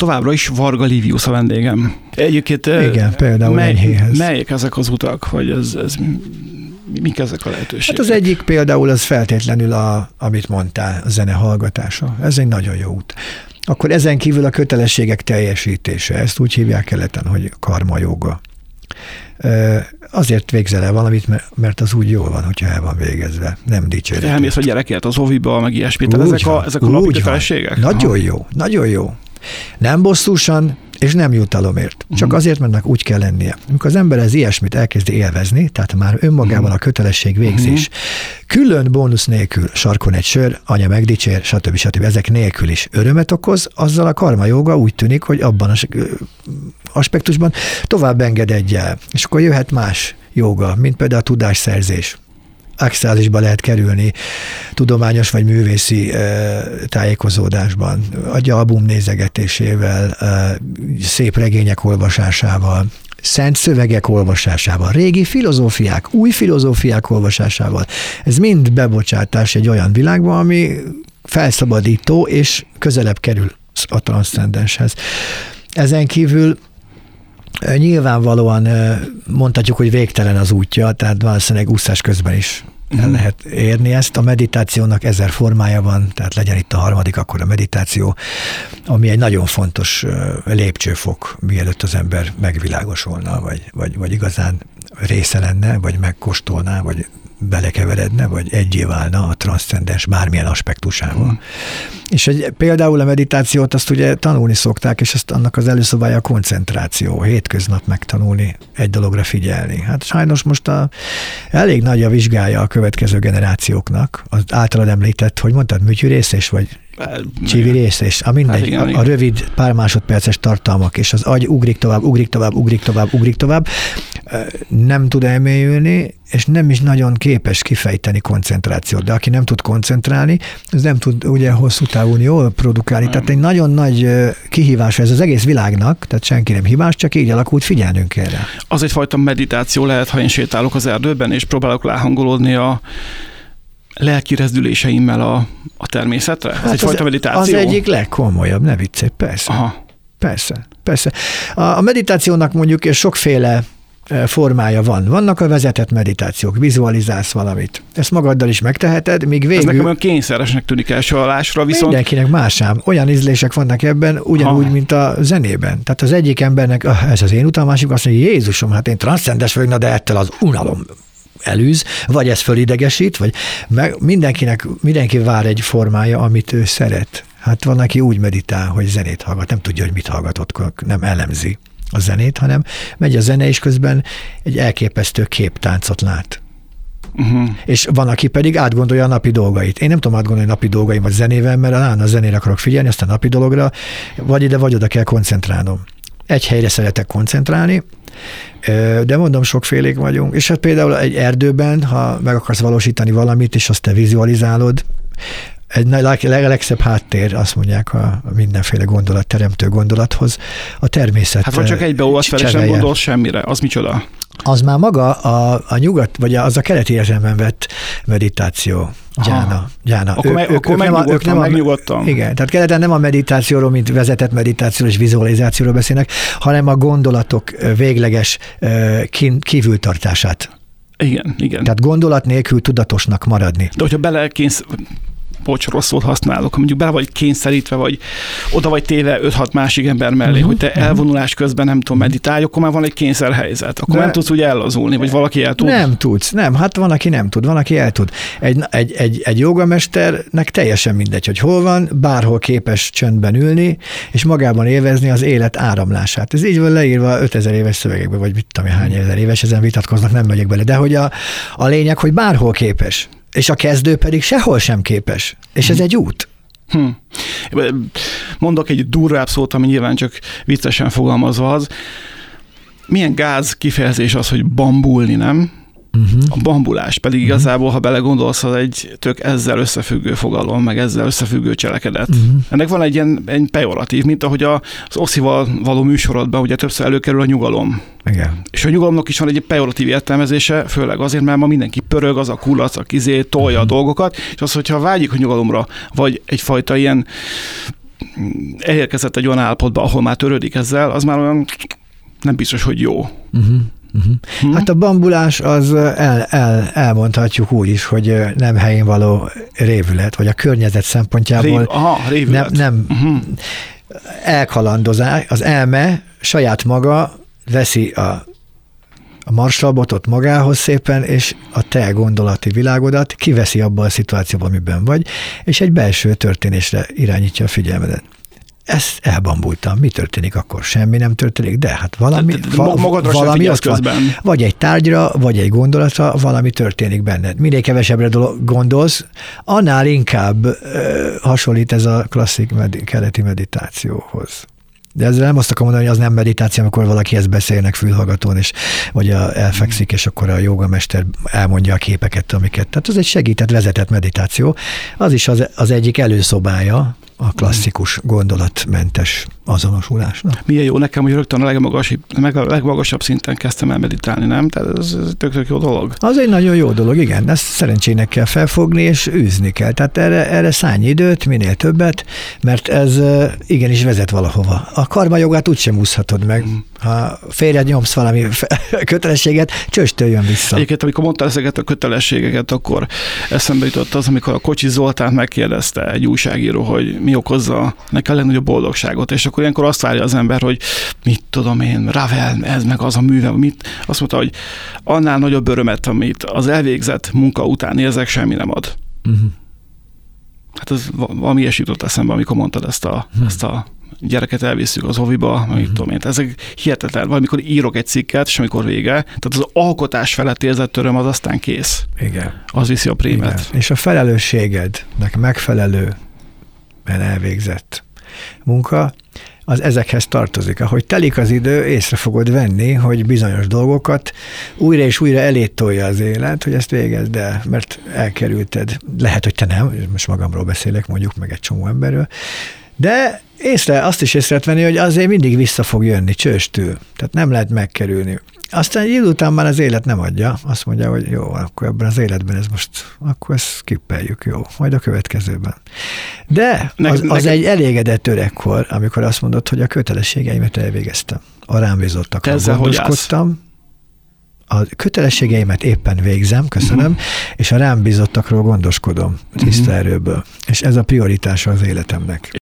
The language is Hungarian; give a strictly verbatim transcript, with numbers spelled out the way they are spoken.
Továbbra is Varga Livius a vendégem. Egyébként igen, például mely, enyhéhez. Melyek ezek az utak, vagy ez, ez, mik ezek a lehetőségek? Hát az egyik például az feltétlenül, a, amit mondtál, a zene hallgatása. Ez egy nagyon jó út. Akkor ezen kívül a kötelességek teljesítése. Ezt úgy hívják keleten, hogy karma jóga. Azért végzel el valamit, mert az úgy jól van, hogyha el van végezve. Nem dicséretet. Elmész a gyerekért az oviba, meg ilyesmit. Tehát ezek a, ezek a napi kötelességek? Nagyon Aha. jó, nagyon jó. Nem bosszúsan, és nem jutalomért. Csak uh-huh. azért, mert úgy kell lennie. Amikor az ember ez ilyesmit elkezdi élvezni, tehát már önmagában uh-huh. a kötelesség végzés, uh-huh. külön bónusz nélkül, sarkon egy sör, anya megdicsér, stb. stb. Ezek nélkül is örömet okoz, azzal a karma jóga úgy tűnik, hogy abban az aspektusban tovább engededj el. És akkor jöhet más jóga, mint például a tudásszerzés. Extázisba lehet kerülni tudományos vagy művészi e, tájékozódásban, egy album nézegetésével, e, szép regények olvasásával, szent szövegek olvasásával, régi filozófiák, új filozófiák olvasásával. Ez mind bebocsátás egy olyan világba, ami felszabadító és közelebb kerül a transzcendenshez. Ezen kívül nyilvánvalóan mondhatjuk, hogy végtelen az útja, tehát valószínűleg úszás közben is el lehet érni ezt. A meditációnak ezer formája van, tehát legyen itt a harmadik, akkor a meditáció, ami egy nagyon fontos lépcsőfok, mielőtt az ember megvilágosulna, vagy, vagy, vagy igazán része lenne, vagy megkóstolná, vagy belekeveredne, vagy egyé válna a transzcendens bármilyen aspektusával. Mm. És egy, például a meditációt azt ugye tanulni szokták, és ezt annak az előszobája a koncentráció, hétköznap megtanulni, egy dologra figyelni. Hát sajnos most a, elég nagy a vizsgája a következő generációknak. Az általad említett, hogy mondtad, műtyűrészés, vagy csivirészés, a mindegy, hát igen, a, a rövid pár másodperces tartalmak, és az agy ugrik tovább, ugrik tovább, ugrik tovább, ugrik tovább, nem tud elmélyülni, és nem is nagyon képes kifejteni koncentrációt. De aki nem tud koncentrálni, az nem tud ugye hosszú távon jól produkálni. Tehát egy nagyon nagy kihívás ez az egész világnak, tehát senki nem hibás, csak így alakult, figyelnünk kell rá. Az egyfajta meditáció lehet, ha én sétálok az erdőben, és próbálok ráhangolódni a lelki rezdüléseimmel a, a természetre? Ez hát egyfajta az, meditáció? Az egyik legkomolyabb, ne viccelj, persze. Aha. Persze, persze. A, a meditációnak mondjuk sokféle formája van. Vannak a vezetett meditációk, vizualizálsz valamit. Ezt magaddal is megteheted, míg végül... Ez nekem olyan kényszeresnek tűnik első hallásra, viszont... Mindenkinek másám. Olyan ízlések vannak ebben, ugyanúgy, ha. mint a zenében. Tehát az egyik embernek, ah, ez az én utam, másik azt mondja, Jézusom, hát én transzcendes vagyok, na de ettől az unalom elűz, vagy ez fölidegesít, vagy meg mindenkinek, mindenki vár egy formája, amit ő szeret. Hát van, aki úgy meditál, hogy zenét hallgat, nem tudja, hogy mit hallgatott, nem elemzi a zenét, hanem megy a zene, és közben egy elképesztő képtáncot lát. Uh-huh. És van, aki pedig átgondolja a napi dolgait. Én nem tudom átgondolni a napi dolgaimat zenével, mert állandóan a zenére akarok figyelni, azt a napi dologra, vagy ide, vagy oda kell koncentrálnom. Egy helyre szeretek koncentrálni, de mondom, sokfélék vagyunk. És hát például egy erdőben, ha meg akarsz valósítani valamit, és azt te vizualizálod, egy legszebb háttér, azt mondják a mindenféle gondolat, teremtő gondolathoz, a természet. Hát vagy csak egybeolvadt fel, és nem gondolsz semmire. Az micsoda? Az már maga a, a nyugat, vagy az a keleti értelemben vett meditáció. Gyána. gyána. Akkor, ő, meg, ők, akkor ők megnyugodtam, ők nem megnyugodtam. Igen, tehát keleten nem a meditációról, mint vezetett meditációról és vizualizációról beszélnek, hanem a gondolatok végleges kívültartását. Igen, igen. Tehát gondolat nélkül tudatosnak maradni. De hogyha belekénysz... bocs, rossz szót használok, mondjuk bele vagy kényszerítve, vagy oda vagy téve öt-hat másik ember mellé, uh-huh, hogy te uh-huh. elvonulás közben nem tudom meditálni, akkor már van egy kényszerhelyzet. Akkor De nem tudsz úgy ellazulni, vagy valaki el tud? Nem tudsz, nem. Hát van, aki nem tud, van, aki el tud. Egy, egy, egy, egy jogamesternek teljesen mindegy, hogy hol van, bárhol képes csöndben ülni, és magában élvezni az élet áramlását. Ez így van leírva ötezer éves szövegekben, vagy mit tudom, hány ezer éves, ezen vitatkoznak, nem megyek bele. De hogy a, a lényeg, hogy bárhol képes. És a kezdő pedig sehol sem képes. És ez hm. egy út. Hm. Mondok egy durvább szót, ami nyilván csak viccesen fogalmazva az. Milyen gáz kifejezés az, hogy bambulni, nem? Uh-huh. A bambulás pedig uh-huh. igazából, ha belegondolsz, az egy tök ezzel összefüggő fogalom, meg ezzel összefüggő cselekedet. Uh-huh. Ennek van egy ilyen egy pejoratív, mint ahogy az Oszival való műsorodban ugye többször előkerül a nyugalom. Igen. És a nyugalomnak is van egy pejoratív értelmezése, főleg azért, mert ma mindenki pörög, az a kullac, a kizé, tolja uh-huh. a dolgokat, és az, hogyha vágyik a nyugalomra, vagy egyfajta ilyen elérkezett egy olyan állapotba, ahol már törődik ezzel, az már olyan nem biztos, hogy jó. Uh-huh. Uh-huh. Hmm. Hát a bambulás az el, el, elmondhatjuk úgy is, hogy nem helyén való révület, vagy a környezet szempontjából Rév, aha, révület. nem, nem uh-huh. elkalandozás, az elme saját maga veszi a, a marsalbotot magához szépen, és a te gondolati világodat kiveszi abban a szituációban, amiben vagy, és egy belső történésre irányítja a figyelmedet. Ezt elbambultam. Mi történik akkor? Semmi nem történik, de hát valami, va, valami ott van. Vagy egy tárgyra, vagy egy gondolatra, valami történik benned. Minél kevesebbre gondolsz, annál inkább ö, hasonlít ez a klasszik med- keleti meditációhoz. De ezzel nem azt akarom mondani, hogy az nem meditáció, amikor valakihez beszélnek fülhallgatón, és vagy a, elfekszik, és akkor a jógamester elmondja a képeket, amiket. Tehát az egy segített, vezetett meditáció. Az is az, az egyik előszobája a klasszikus gondolatmentes azonosulásnak. Milyen jó nekem, hogy rögtön a legmagasabb, a legmagasabb szinten kezdtem el meditálni, nem? Tehát ez, ez tök-tök jó dolog. Az egy nagyon jó dolog, igen. Ezt szerencsének kell felfogni, és űzni kell. Tehát erre, erre szállj időt, minél többet, mert ez igenis vezet valahova. A karmajogát úgysem úszhatod meg. Mm. Ha félre nyomsz valami kötelességet, csöstől jön vissza. Egyébként, amikor mondtál ezeket a kötelességeket, akkor eszembe jutott az, amikor a Kocsis Zoltánt megkérdezte egy újságíró, hogy mi okozza neki a legnagyobb boldogságot, és akkor ilyenkor azt várja az ember, hogy mit tudom én, Ravel, ez meg az a műve, mit. Azt mondta, hogy annál nagyobb örömet, amit az elvégzett munka után érzek, semmi nem ad. Uh-huh. Hát ez valami ilyes jutott eszembe, amikor mondtad ezt a, uh-huh. ezt a gyereket elviszük az oviba, uh-huh. mit tudom én. Ezek hihetetlen. Valamikor írok egy cikket, és amikor vége, tehát az alkotás felett érzett öröm, az aztán kész. Igen. Az viszi a prémet. Igen. És a felelősségednek megfelelő elvégzett munka, az ezekhez tartozik. Ahogy telik az idő, észre fogod venni, hogy bizonyos dolgokat újra és újra elé tolja az élet, hogy ezt végezd el, mert elkerülted. Lehet, hogy te nem, most magamról beszélek, mondjuk meg egy csomó emberről, de észre, azt is észre venni, hogy azért mindig vissza fog jönni csőstül. Tehát nem lehet megkerülni. Aztán egy idő után már az élet nem adja. Azt mondja, hogy jó, akkor ebben az életben ez most, akkor ezt skippeljük, jó, majd a következőben. De az, az egy elégedett öregkor, amikor azt mondod, hogy a kötelességeimet elvégeztem. A rám bízottakról gondoskodtam. A kötelességeimet éppen végzem, köszönöm, uh-huh. és a rám bízottakról gondoskodom tiszta erőből. És ez a prioritása az életemnek.